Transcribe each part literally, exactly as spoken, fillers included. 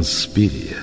Инспирия.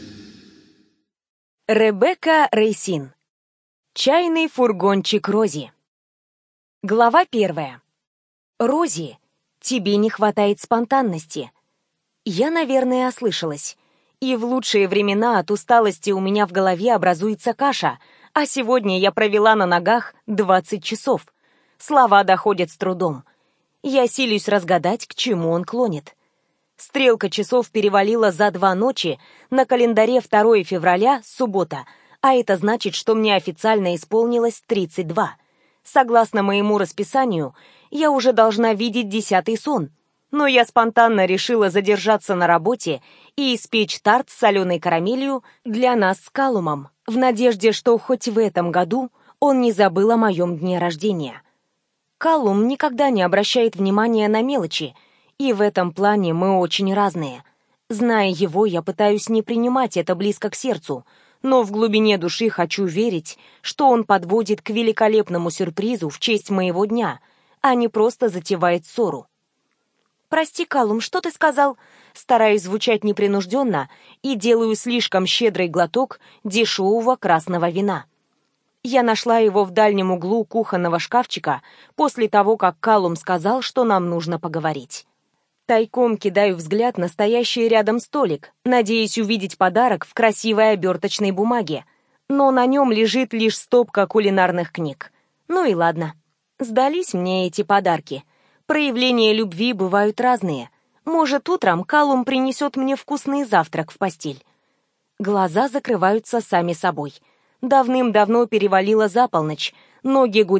Ребекка Рейсин. Чайный фургончик Рози. Глава первая. Рози, тебе не хватает спонтанности. Я, наверное, ослышалась. И в лучшие времена от усталости у меня в голове образуется каша, а сегодня я провела на ногах двадцать часов. Слова доходят с трудом. Я силюсь разгадать, к чему он клонит. Стрелка часов перевалила за два ночи, на календаре второе февраля, суббота, а это значит, что мне официально исполнилось тридцать два. Согласно моему расписанию, я уже должна видеть десятый сон, но я спонтанно решила задержаться на работе и испечь тарт с соленой карамелью для нас с Калумом, в надежде, что хоть в этом году он не забыл о моем дне рождения. Калум никогда не обращает внимания на мелочи, и в этом плане мы очень разные. Зная его, я пытаюсь не принимать это близко к сердцу, но в глубине души хочу верить, что он подводит к великолепному сюрпризу в честь моего дня, а не просто затевает ссору. «Прости, Калум, что ты сказал?» Стараюсь звучать непринужденно и делаю слишком щедрый глоток дешевого красного вина. Я нашла его в дальнем углу кухонного шкафчика после того, как Калум сказал, что нам нужно поговорить. Тайком кидаю взгляд на стоящий рядом столик, надеясь увидеть подарок в красивой оберточной бумаге, но на нем лежит лишь стопка кулинарных книг. Ну и ладно. Сдались мне эти подарки. Проявления любви бывают разные. Может, утром Калум принесет мне вкусный завтрак в постель. Глаза закрываются сами собой. Давным-давно перевалило за полночь, ноги гудят.